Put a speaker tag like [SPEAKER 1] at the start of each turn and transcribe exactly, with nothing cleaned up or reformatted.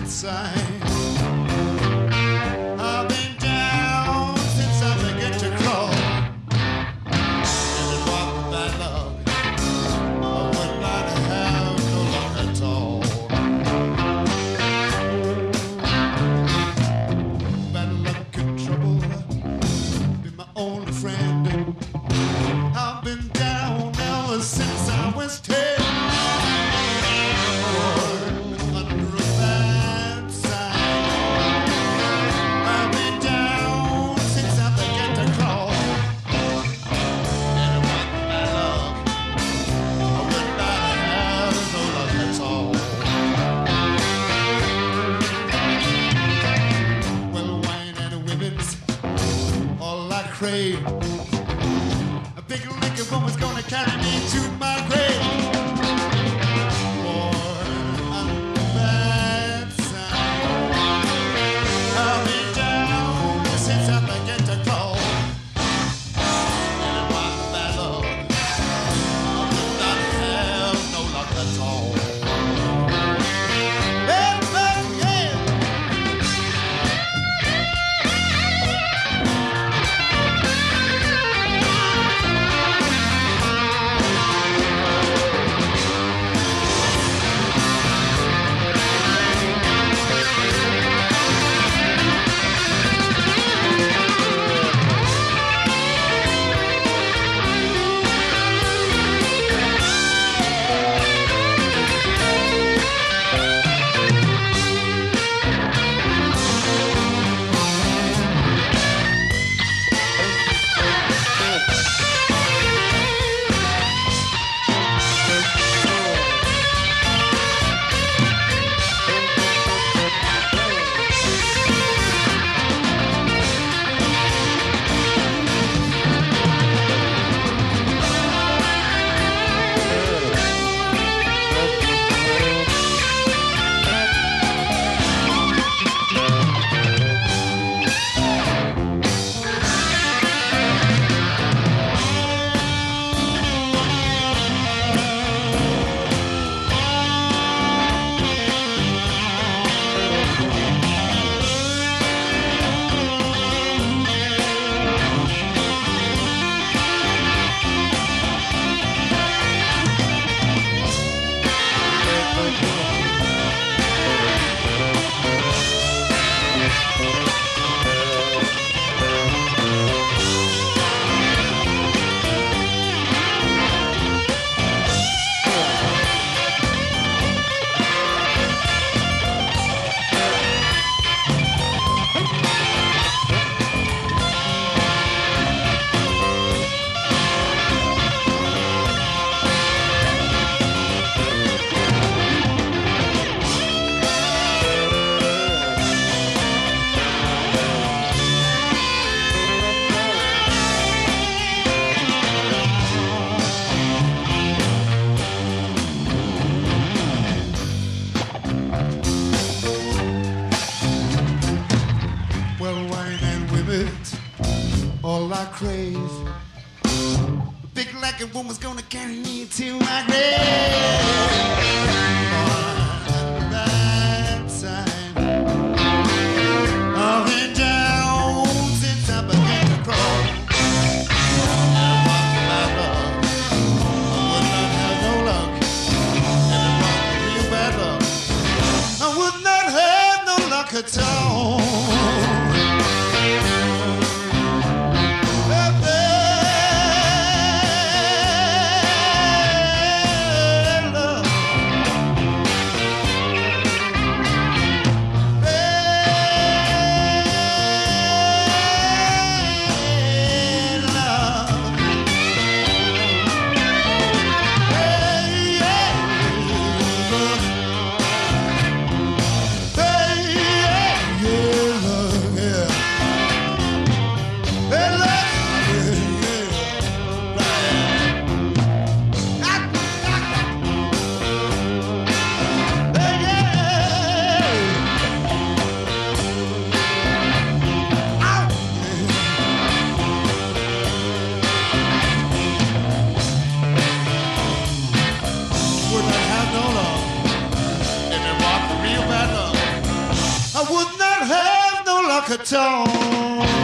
[SPEAKER 1] sign. I've been down since I began to crawl. And it brought bad luck. I would not have no luck at all. Bad luck and trouble been my only friend. I've been down ever since I was ten. Crave. A big liquor woman's gonna carry me to my grave. For a bad sign. I'll be down since I began to crawl. And my bad luck, I would not have no luck at all. Well, but yeah. All I crave, a big like a woman's gonna carry me to my grave. On that time, I've been down since I began to crawl. And it brought me my luck. I would not have no luck. And it brought me real bad luck. I would not have no luck at all. Yeah. walk at all.